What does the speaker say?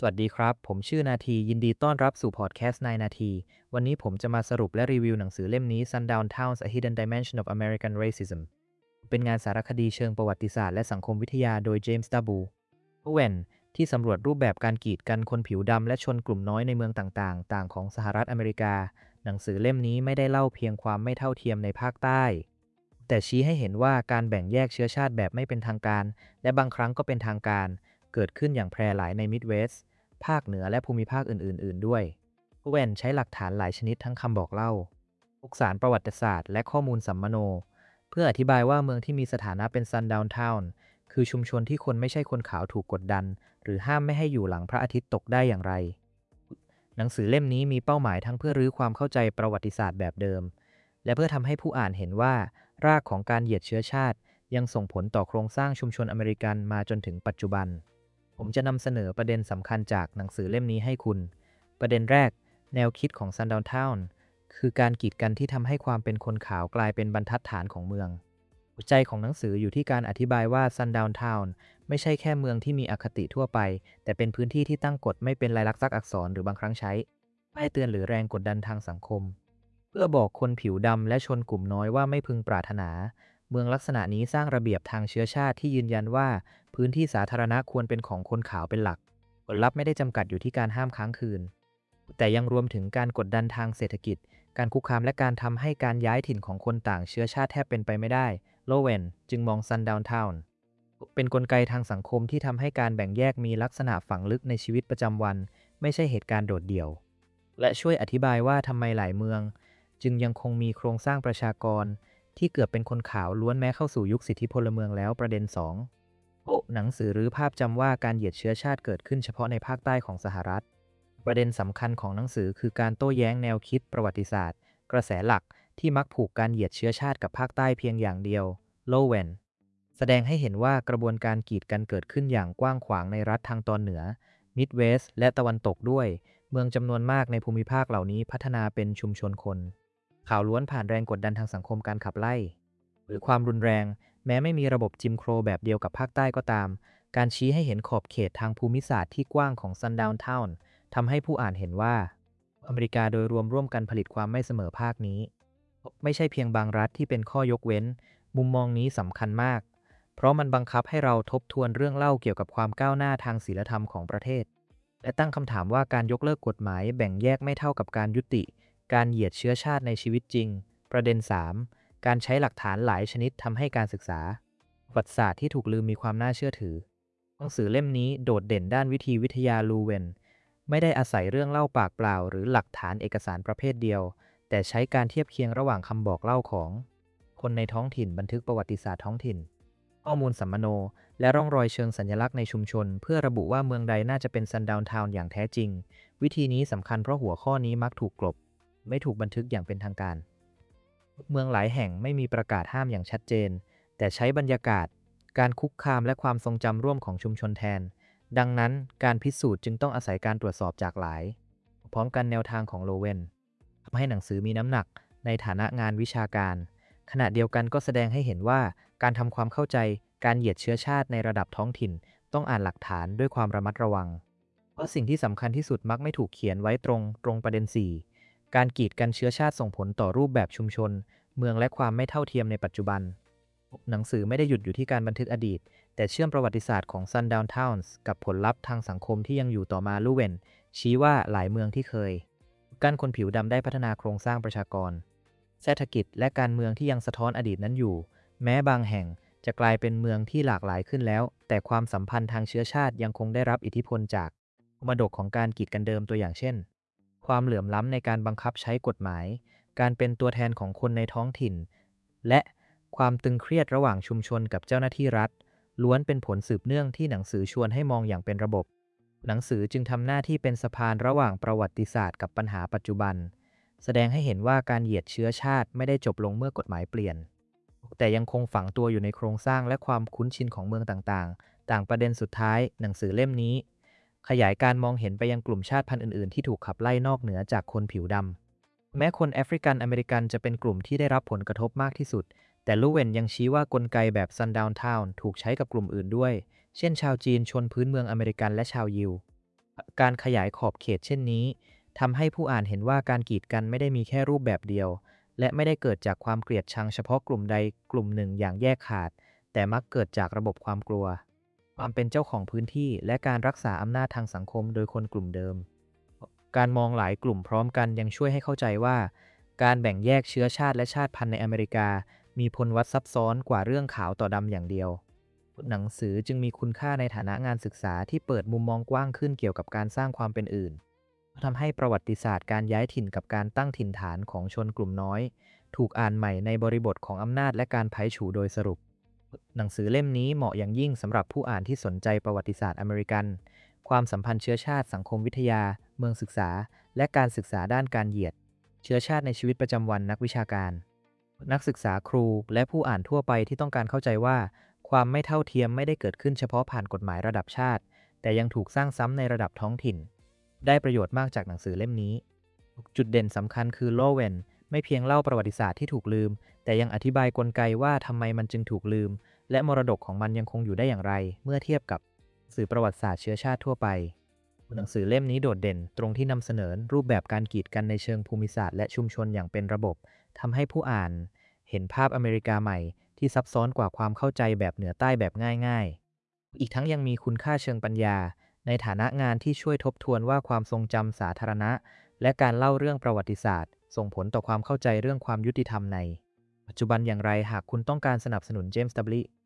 สวัสดีครับผมชื่อนาทียินดีต้อนรับสู่พอดแคสต์นายนาทีวันนี้ผมจะมาสรุปและรีวิวหนังสือเล่มนี้ Sundown Towns: A Hidden Dimension of American Racism เป็นงานสารคดีเชิงประวัติศาสตร์และสังคมวิทยาโดยเจมส์ดับบูเวนที่สำรวจรูปแบบการกีดกันคนผิวดำและชนกลุ่มน้อยในเมืองต่างๆของสหรัฐอเมริกาหนังสือเล่มนี้ไม่ได้เล่าเพียงความไม่เท่าเทียมในภาคใต้แต่ชี้ให้เห็นว่าการแบ่งแยกเชื้อชาติแบบไม่เป็นทางการและบางครั้งก็เป็นทางการเกิดขึ้นอย่างแพร่หลายในมิดเวสต์ ภาคเหนือและภูมิภาคอื่นๆด้วยเวนใช้หลักฐานหลายชนิดทั้งคำบอกเล่าพกสารประวัติศาสตร์และข้อมูลสัมมโนเพื่ออธิบายว่าเมืองที่มีสถานะเป็น Sundown Town คือชุมชนที่คนไม่ใช่คนขาวถูกกดดันหรือห้ามไม่ให้อยู่หลังพระอาทิตย์ตกได้อย่างไรหนังสือเล่มนี้มีเป้าหมายทั้งเพื่อรื้อความเข้าใจประวัติศาสตร์แบบเดิมและเพื่อทำให้ผู้อ่านเห็นว่ารากของการเหยียดเชื้อชาติยังส่งผลต่อโครงสร้างชุมชนอเมริกันมาจนถึงปัจจุบัน ผมจะนำเสนอประเด็นสำคัญจากหนังสือเล่มนี้ให้คุณ ประเด็นแรก แนวคิดของ Sundown Town คือการกีดกันที่ทำให้ความเป็นคนขาวกลายเป็นบรรทัดฐานของเมือง หัวใจของหนังสืออยู่ที่การอธิบายว่า Sundown Town ไม่ใช่แค่เมืองที่มีอคติทั่วไป แต่เป็นพื้นที่ที่ตั้งกฎไม่เป็นลายลักษณ์อักษรหรือบางครั้งใช้ป้ายเตือนหรือแรงกดดันทางสังคมเพื่อบอกคนผิวดำและชนกลุ่มน้อยว่าไม่พึงปรารถนา เมืองลักษณะนี้สร้างระเบียบทางเชื้อชาติที่ยืนยันว่าพื้นที่สาธารณะควรเป็นของคนขาวเป็นหลักผลลัพธ์ไม่ได้จำกัดอยู่ที่การห้ามค้างคืนแต่ยังรวมถึงการกดดันทางเศรษฐกิจการคุกคามและการทำให้การย้ายถิ่นของคนต่างเชื้อชาติแทบเป็นไปไม่ได้โลเวนจึงมอง Sundown Town เป็นกลไกทางสังคมที่ทำให้การแบ่งแยกมีลักษณะฝังลึกในชีวิตประจำวันไม่ใช่เหตุการณ์โดดเดี่ยวและช่วยอธิบายว่าทำไมหลายเมืองจึงยังคงมีโครงสร้างประชากรที่เกือบเป็นคนขาวล้วนแม้เข้าสู่ยุคสิทธิพลเมืองแล้วประเด็น2หนังสือหรือภาพจำว่าการเหยียดเชื้อชาติเกิดขึ้นเฉพาะในภาคใต้ของสหรัฐประเด็นสำคัญของหนังสือคือการโต้แย้งแนวคิดประวัติศาสตร์กระแสหลักที่มักผูกการเหยียดเชื้อชาติกับภาคใต้เพียงอย่างเดียวโลเวนแสดงให้เห็นว่ากระบวนการกีดกันเกิดขึ้นอย่างกว้างขวางในรัฐทางตอนเหนือมิดเวสต์และตะวันตกด้วยเมืองจำนวนมากในภูมิภาคเหล่านี้พัฒนาเป็นชุมชนคนข่าวล้วนผ่านแรงกดดันทางสังคมการขับไล่หรือความรุนแรงแม้ไม่มีระบบจิมโครแบบเดียวกับภาคใต้ก็ตามการชี้ให้เห็นขอบเขตทางภูมิศาสตร์ที่กว้างของ Sundown Town ทำให้ผู้อ่านเห็นว่าอเมริกาโดยรวมร่วมกันผลิตความไม่เสมอภาคนี้ไม่ใช่เพียงบางรัฐที่เป็นข้อยกเว้นมุมมองนี้สำคัญมากเพราะมันบังคับให้เราทบทวนเรื่องเล่าเกี่ยวกับความก้าวหน้าทางศีลธรรมของประเทศและตั้งคำถามว่าการยกเลิกกฎหมายแบ่งแยกไม่เท่ากับการยุติการเหยียดเชื้อชาติในชีวิตจริงประเด็น3การใช้หลักฐานหลายชนิดทำให้การศึกษาประวัติศาสตร์ที่ถูกลืมมีความน่าเชื่อถือหนังสือเล่มนี้โดดเด่นด้านวิธีวิทยาลูเวนไม่ได้อาศัยเรื่องเล่าปากเปล่าหรือหลักฐานเอกสารประเภทเดียวแต่ใช้การเทียบเคียงระหว่างคำบอกเล่าของคนในท้องถิ่นบันทึกประวัติศาสตร์ท้องถิ่นข้อมูลสัมมโนและร่องรอยเชิงสัญลักษณ์ในชุมชนเพื่อระบุว่าเมืองใดน่าจะเป็น Sundown Town อย่างแท้จริงวิธีนี้สำคัญเพราะหัวข้อนี้มักถูกกลบไม่ถูกบันทึกอย่างเป็นทางการเมืองหลายแห่งไม่มีประกาศห้ามอย่างชัดเจนแต่ใช้บรรยากาศการคุกคามและความทรงจำร่วมของชุมชนแทนดังนั้นการพิสูจน์จึงต้องอาศัยการตรวจสอบจากหลายพร้อมกันแนวทางของโลเวนทำให้หนังสือมีน้ำหนักในฐานะงานวิชาการขณะเดียวกันก็แสดงให้เห็นว่าการทำความเข้าใจการเหยียดเชื้อชาติในระดับท้องถิ่นต้องอ่านหลักฐานด้วยความระมัดระวังเพราะสิ่งที่สำคัญที่สุดมักไม่ถูกเขียนไว้ตรงประเด็น4การกีดกันเชื้อชาติส่งผลต่อรูปแบบชุมชนเมืองและความไม่เท่าเทียมในปัจจุบันหนังสือไม่ได้หยุดอยู่ที่การบันทึกอดีตแต่เชื่อมประวัติศาสตร์ของ Sundown Towns กับผลลัพธ์ทางสังคมที่ยังอยู่ต่อมาลูเวนชี้ว่าหลายเมืองที่เคยกั้นคนผิวดำได้พัฒนาโครงสร้างประชากรเศรษฐกิจและการเมืองที่ยังสะท้อนอดีตนั้นอยู่แม้บางแห่งจะกลายเป็นเมืองที่หลากหลายขึ้นแล้วแต่ความสัมพันธ์ทางเชื้อชาติยังคงได้รับอิทธิพลจากมรดกของการกีดกันเดิมตัวอย่างเช่นความเหลื่อมล้ำในการบังคับใช้กฎหมายการเป็นตัวแทนของคนในท้องถิ่นและความตึงเครียดระหว่างชุมชนกับเจ้าหน้าที่รัฐล้วนเป็นผลสืบเนื่องที่หนังสือชวนให้มองอย่างเป็นระบบหนังสือจึงทำหน้าที่เป็นสะพานระหว่างประวัติศาสตร์กับปัญหาปัจจุบันแสดงให้เห็นว่าการเหยียดเชื้อชาติไม่ได้จบลงเมื่อกฎหมายเปลี่ยนแต่ยังคงฝังตัวอยู่ในโครงสร้างและความคุ้นชินของเมืองต่างๆต่างประเด็นสุดท้ายหนังสือเล่มนี้ขยายการมองเห็นไปยังกลุ่มชาติพันธุ์อื่นๆที่ถูกขับไล่นอกเหนือจากคนผิวดำแม้คนแอฟริกันอเมริกันจะเป็นกลุ่มที่ได้รับผลกระทบมากที่สุดแต่ลูเวนยังชี้ว่ากลไกแบบ Sundown Town ถูกใช้กับกลุ่มอื่นด้วยเช่นชาวจีนชนพื้นเมืองอเมริกันและชาวยิวการขยายขอบเขตเช่นนี้ทำให้ผู้อ่านเห็นว่าการกีดกันไม่ได้มีแค่รูปแบบเดียวและไม่ได้เกิดจากความเกลียดชังเฉพาะกลุ่มใดกลุ่มหนึ่งอย่างแยกขาดแต่มักเกิดจากระบบความกลัวความเป็นเจ้าของพื้นที่และการรักษาอำนาจทางสังคมโดยคนกลุ่มเดิมการมองหลายกลุ่มพร้อมกันยังช่วยให้เข้าใจว่าการแบ่งแยกเชื้อชาติและชาติพันธุ์ในอเมริกามีพลวัตซับซ้อนกว่าเรื่องขาวต่อดำอย่างเดียว หนังสือจึงมีคุณค่าในฐานะงานศึกษาที่เปิดมุมมองกว้างขึ้นเกี่ยวกับการสร้างความเป็นอื่นทำให้ประวัติศาสตร์การย้ายถิ่นกับการตั้งถิ่นฐานของชนกลุ่มน้อยถูกอ่านใหม่ในบริบทของอำนาจและการไผ่ฉูโดยสรุปหนังสือเล่มนี้เหมาะอย่างยิ่งสำหรับผู้อ่านที่สนใจประวัติศาสตร์อเมริกันความสัมพันธ์เชื้อชาติสังคมวิทยาเมืองศึกษาและการศึกษาด้านการเหยียดเชื้อชาติในชีวิตประจำวันนักวิชาการนักศึกษาครูและผู้อ่านทั่วไปที่ต้องการเข้าใจว่า ความไม่เท่าเทียมไม่ได้เกิดขึ้นเฉพาะผ่านกฎหมายระดับชาติแต่ยังถูกสร้างซ้ำในระดับท้องถิ่นได้ประโยชน์มากจากหนังสือเล่มนี้จุดเด่นสำคัญคือโลเวนไม่เพียงเล่าประวัติศาสตร์ที่ถูกลืมแต่ยังอธิบายกลไกว่าทำไมมันจึงถูกลืมและมรดกของมันยังคงอยู่ได้อย่างไรเมื่อเทียบกับสื่อประวัติศาสตร์เชื้อชาติทั่วไปหนังสือเล่มนี้โดดเด่นตรงที่นำเสนอรูปแบบการกีดกันในเชิงภูมิศาสตร์และชุมชนอย่างเป็นระบบทำให้ผู้อ่านเห็นภาพอเมริกาใหม่ ที่ซับซ้อนกว่าความเข้าใจแบบเหนือใต้แบบง่ายๆ อีกทั้งยังมีคุณค่าเชิงปัญญาในฐานะงานที่ช่วยทบทวนว่าความทรงจำสาธารณะและการเล่าเรื่องประวัติศาสตร์ส่งผลต่อความเข้าใจเรื่องความยุติธรรมในปัจจุบันอย่างไรหากคุณต้องการสนับสนุนเจมส์ ดับเบิลยู